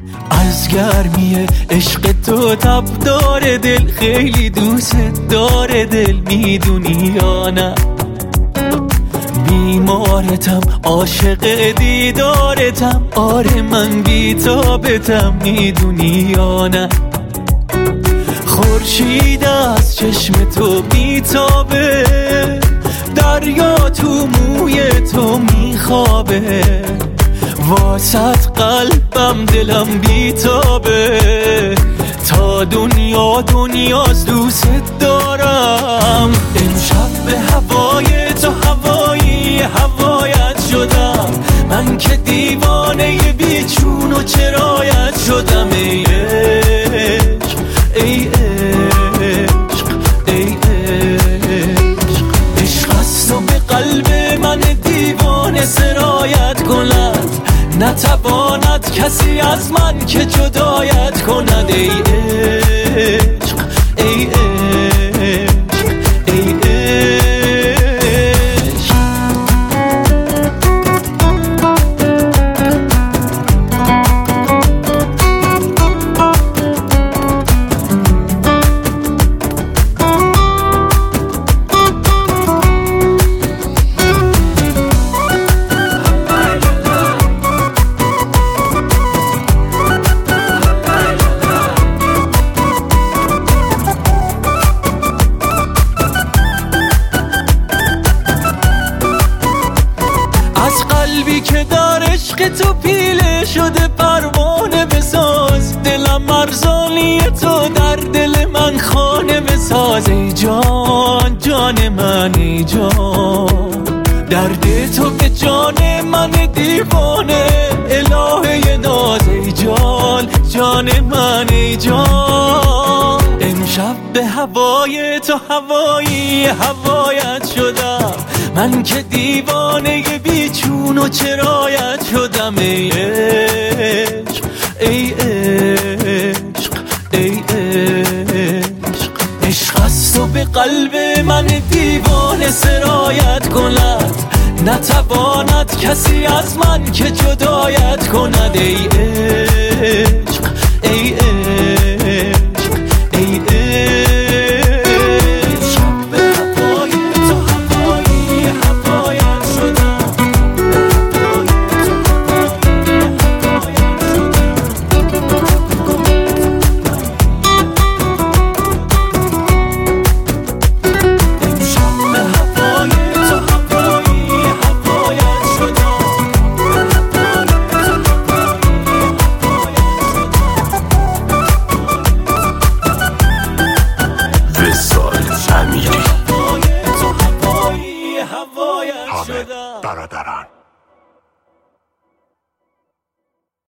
از گرمی عشق تو تب داره دل، خیلی دوست داره دل، میدونی یا نه؟ بیمارتم عاشق دیدارتم، آره من بیتابتم، میدونی یا نه؟ خورشید از چشم تو میتابه، دریا تو موی تو میخوابه، واسط قلبم دلم بیتابه، تا دنیاست دوست دارم. امشب به هوای تو هوایت شدم، من که دیوانه بیچون و چرایت شدم. ای عشق ای عشق ای عشق، عشق است و به قلب من دیوانه سرایت کند، نتواند کسی از من که جدایت کند. ای عشق ای عشق ای عشق. قلبی که در عشق تو پیله شده پروانه بساز، دلم مرزانی تو در دل من خانه بساز. ای جان جان من ای جان، درد تو به جان من دیوانه، الهه ناز. ای جان جان من ای جان، امشب به هوای تو هوایت شدم، من که دیوانه بیچون و چرایت شدم. ای عشق ای عشق ای عشق، عشق است و به قلب من دیوانه سرایت کند، نتواند کسی از من که جدایت کند. ای عشق ای عشق ای عشق. برادران